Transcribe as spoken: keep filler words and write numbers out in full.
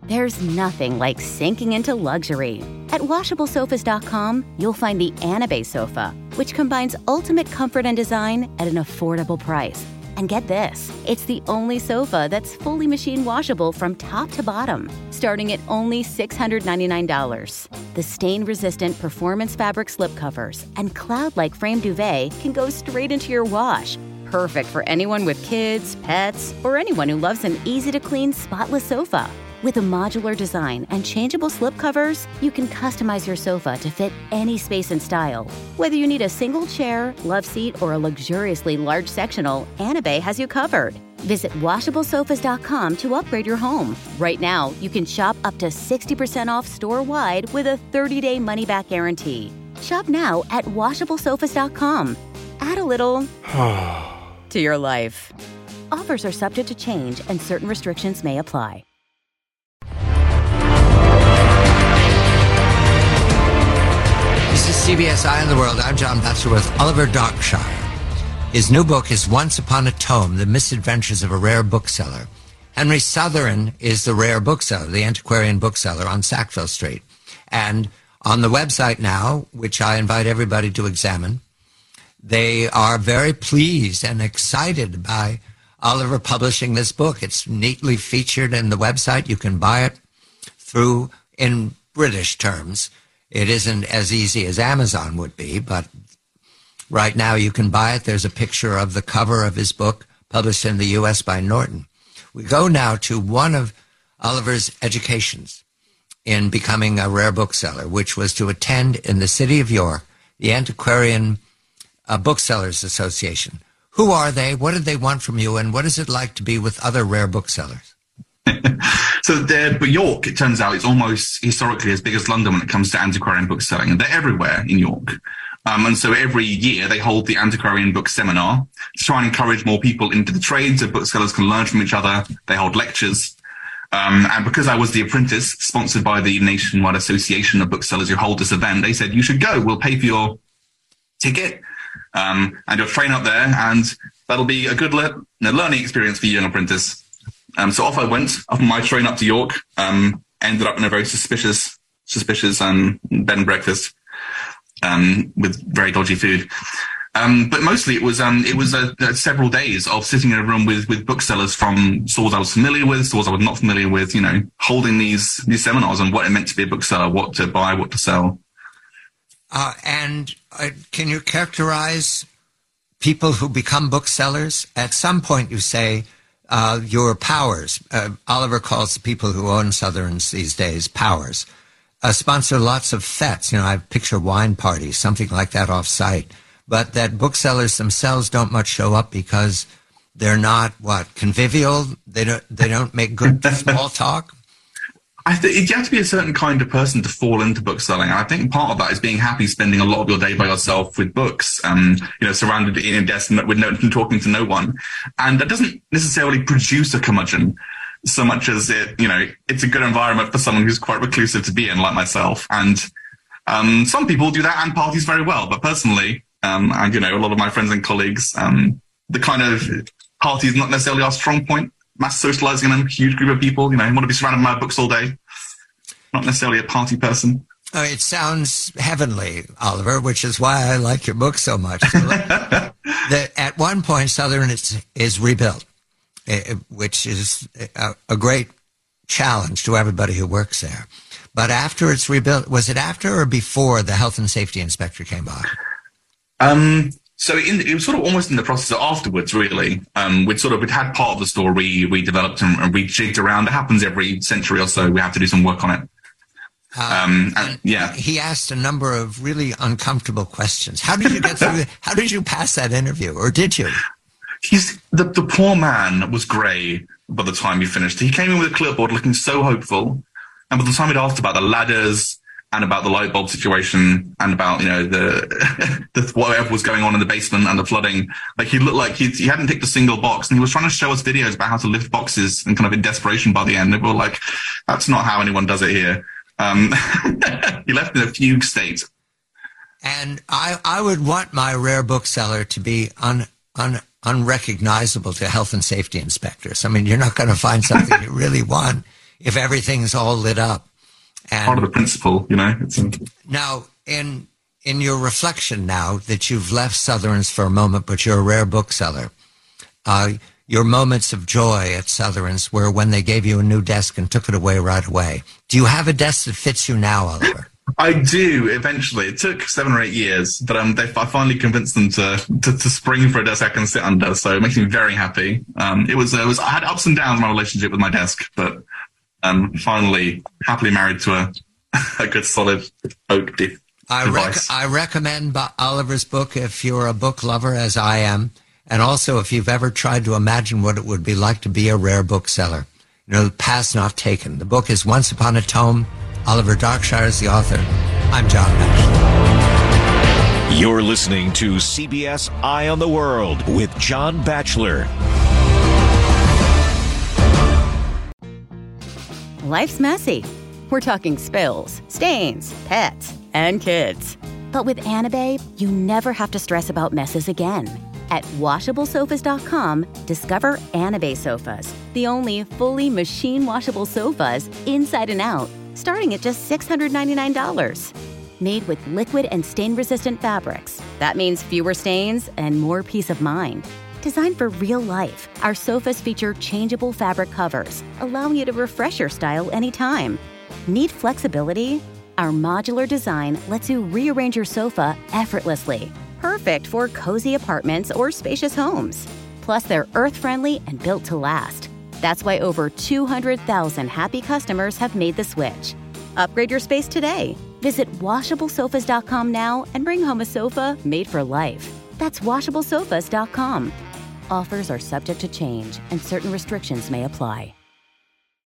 There's nothing like sinking into luxury. At washable sofas dot com, you'll find the Anabe sofa, which combines ultimate comfort and design at an affordable price. And get this, it's the only sofa that's fully machine washable from top to bottom, starting at only six hundred ninety-nine dollars. The stain-resistant performance fabric slipcovers and cloud-like frame duvet can go straight into your wash. Perfect for anyone with kids, pets, or anyone who loves an easy-to-clean, spotless sofa. With a modular design and changeable slipcovers, you can customize your sofa to fit any space and style. Whether you need a single chair, love seat, or a luxuriously large sectional, Anabe has you covered. Visit washable sofas dot com to upgrade your home. Right now, you can shop up to sixty percent off store-wide with a thirty-day money-back guarantee. Shop now at washable sofas dot com. Add a little to your life. Offers are subject to change and certain restrictions may apply. This is C B S Eye on the World. I'm John Batchelor with Oliver Darkshire. His new book is Once Upon a Tome, The Misadventures of a Rare Bookseller. Henry Southern is the rare bookseller, the antiquarian bookseller on Sackville Street. And on the website now, which I invite everybody to examine, they are very pleased and excited by Oliver publishing this book. It's neatly featured in the website. You can buy it through, in British terms. It isn't as easy as Amazon would be, but right now you can buy it. There's a picture of the cover of his book, published in the U S by Norton. We go now to one of Oliver's educations in becoming a rare bookseller, which was to attend in the city of York, the Antiquarian uh, Booksellers Association. Who are they? What did they want from you? And what is it like to be with other rare booksellers? So but York, it turns out, is almost historically as big as London when it comes to antiquarian book selling. And they're everywhere in York. Um, and so every year they hold the Antiquarian Book Seminar to try and encourage more people into the trade so booksellers can learn from each other. They hold lectures. Um, and because I was the apprentice, sponsored by the Nationwide Association of Booksellers who hold this event, they said, you should go. We'll pay for your ticket um, and you'll train up there. And that'll be a good le- learning experience for you, young apprentice. Um, so off I went, off my train up to York, um, ended up in a very suspicious, suspicious um, bed and breakfast um, with very dodgy food. Um, but mostly it was um, it was uh, uh, several days of sitting in a room with, with booksellers from stores I was familiar with, stores I was not familiar with, you know, holding these these seminars on what it meant to be a bookseller, what to buy, what to sell. Uh, and uh, can you characterize people who become booksellers? At some point you say, Uh, your powers, uh, Oliver calls the people who own Southerns these days powers, uh, sponsor lots of fetes. You know, I picture wine parties, something like that off-site. But that booksellers themselves don't much show up because they're not, what, convivial? They don't, they don't make good small talk? I think you have to be a certain kind of person to fall into bookselling. I think part of that is being happy spending a lot of your day by yourself with books, um, you know, surrounded in a desk with no, talking to no one. And that doesn't necessarily produce a curmudgeon so much as it, you know, it's a good environment for someone who's quite reclusive to be in, like myself. And um, some people do that and parties very well. But personally, um, and, you know, a lot of my friends and colleagues, um, the kind of party is not necessarily our strong point. Mass socializing in a huge group of people, you know, want to be surrounded by books all day. Not necessarily a party person. Oh, it sounds heavenly, Oliver, which is why I like your book so much. the, at one point, Southern is, is rebuilt, uh, which is a, a great challenge to everybody who works there. But after it's rebuilt, was it after or before the health and safety inspector came by? Um... So in, it was sort of almost in the process of afterwards, really. Um, we'd sort of we'd had part of the store re, redeveloped and, and rejigged around. It happens every century or so. We have to do some work on it. Uh, um, and, yeah. He asked a number of really uncomfortable questions. How did you get through? How did you pass that interview, or did you? He's the the poor man was grey by the time he finished. He came in with a clipboard, looking so hopeful, and by the time he'd asked about the ladders and about the light bulb situation and about, you know, the, the whatever was going on in the basement and the flooding, like he looked like he, he hadn't ticked a single box, and he was trying to show us videos about how to lift boxes and kind of in desperation by the end. They were like, that's not how anyone does it here. Um, he left in a fugue state. And I, I would want my rare bookseller to be un, un, unrecognizable to health and safety inspectors. I mean, you're not going to find something you really want if everything's all lit up. And part of the principle, you know. It's a... Now, in in your reflection now that you've left Southerns for a moment, but you're a rare bookseller, uh, your moments of joy at Southerns were when they gave you a new desk and took it away right away. Do you have a desk that fits you now, Oliver? I do, eventually. It took seven or eight years, but um, they, I finally convinced them to, to, to spring for a desk I can sit under, so it makes me very happy. Um, it was, uh, it was, I had ups and downs in my relationship with my desk, but um, finally happily married to a, a good, solid oak de- I device. Rec- I recommend Oliver's book if you're a book lover, as I am, and also if you've ever tried to imagine what it would be like to be a rare bookseller. You know, the path's not taken. The book is Once Upon a Tome. Oliver Darkshire is the author. I'm John Batchelor. You're listening to C B S Eye on the World with John Batchelor. Life's messy. We're talking spills, stains, pets, and kids. But with Anabe, you never have to stress about messes again. At washable sofas dot com, discover Anabe sofas, the only fully machine-washable sofas inside and out, starting at just six hundred ninety-nine dollars. Made with liquid and stain-resistant fabrics. That means fewer stains and more peace of mind. Designed for real life, our sofas feature changeable fabric covers, allowing you to refresh your style anytime. Need flexibility? Our modular design lets you rearrange your sofa effortlessly. Perfect for cozy apartments or spacious homes. Plus, they're earth-friendly and built to last. That's why over two hundred thousand happy customers have made the switch. Upgrade your space today. Visit washable sofas dot com now and bring home a sofa made for life. That's washable sofas dot com. Offers are subject to change and certain restrictions may apply.